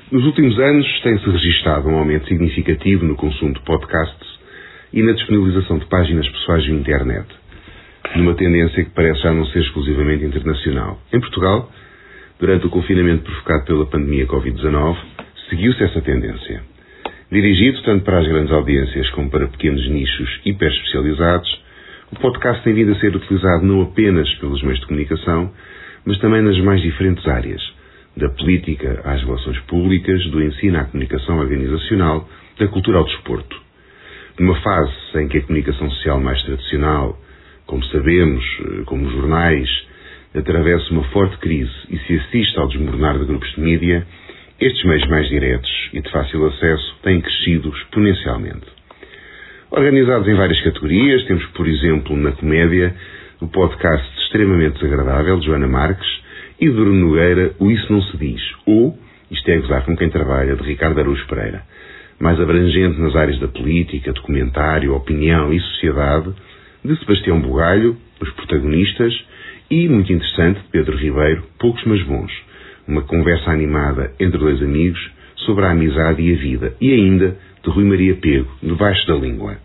Nos últimos anos tem-se registado um aumento significativo no consumo de podcasts e na disponibilização de páginas pessoais na internet, numa tendência que parece já não ser exclusivamente internacional. Em Portugal, durante o confinamento provocado pela pandemia Covid-19, seguiu-se essa tendência. Dirigido tanto para as grandes audiências como para pequenos nichos hiper-especializados, o podcast tem vindo a ser utilizado não apenas pelos meios de comunicação, mas também nas mais diferentes áreas, da política às relações públicas, do ensino à comunicação organizacional, da cultura ao desporto. Numa fase em que a comunicação social mais tradicional, como sabemos, como os jornais, atravessa uma forte crise e se assiste ao desmoronar de grupos de mídia, estes meios mais diretos e de fácil acesso têm crescido exponencialmente. Organizados em várias categorias, temos, por exemplo, na comédia, o podcast Extremamente Desagradável, de Joana Marques, e de Bruno Nogueira, o Isso Não Se Diz, ou Isto é Gozar com Quem Trabalha, de Ricardo Araújo Pereira, mais abrangente nas áreas da política, documentário, opinião e sociedade, de Sebastião Bugalho, Os Protagonistas, e, muito interessante, de Pedro Ribeiro, Poucos Mas Bons, uma conversa animada entre dois amigos sobre a amizade e a vida, e ainda de Rui Maria Pego, Debaixo da Língua.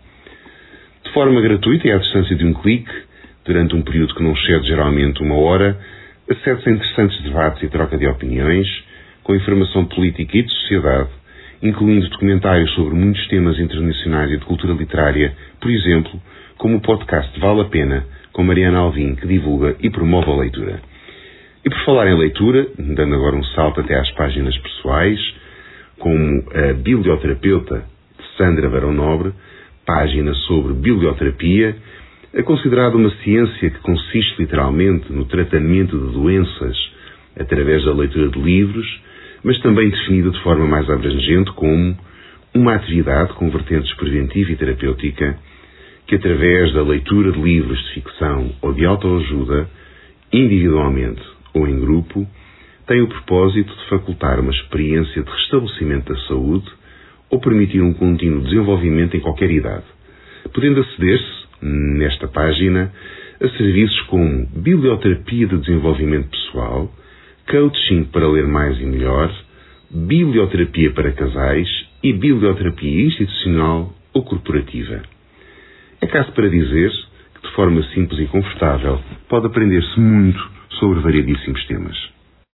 De forma gratuita e à distância de um clique, durante um período que não excede geralmente 1 hora, acede-se a interessantes debates e troca de opiniões, com informação política e de sociedade, incluindo documentários sobre muitos temas internacionais e de cultura literária, por exemplo, como o podcast Vale a Pena, com Mariana Alvim, que divulga e promove a leitura. E por falar em leitura, dando agora um salto até às páginas pessoais, como a Biblioterapeuta, de Sandra Barão Nobre, página sobre biblioterapia, é considerada uma ciência que consiste literalmente no tratamento de doenças através da leitura de livros, mas também definida de forma mais abrangente como uma atividade com vertentes preventiva e terapêutica que, através da leitura de livros de ficção ou de autoajuda, individualmente ou em grupo, tem o propósito de facultar uma experiência de restabelecimento da saúde ou permitir um contínuo desenvolvimento em qualquer idade, podendo aceder-se, nesta página, a serviços como biblioterapia de desenvolvimento pessoal, coaching para ler mais e melhor, biblioterapia para casais e biblioterapia institucional ou corporativa. É caso para dizer que, de forma simples e confortável, pode aprender-se muito sobre variedíssimos temas.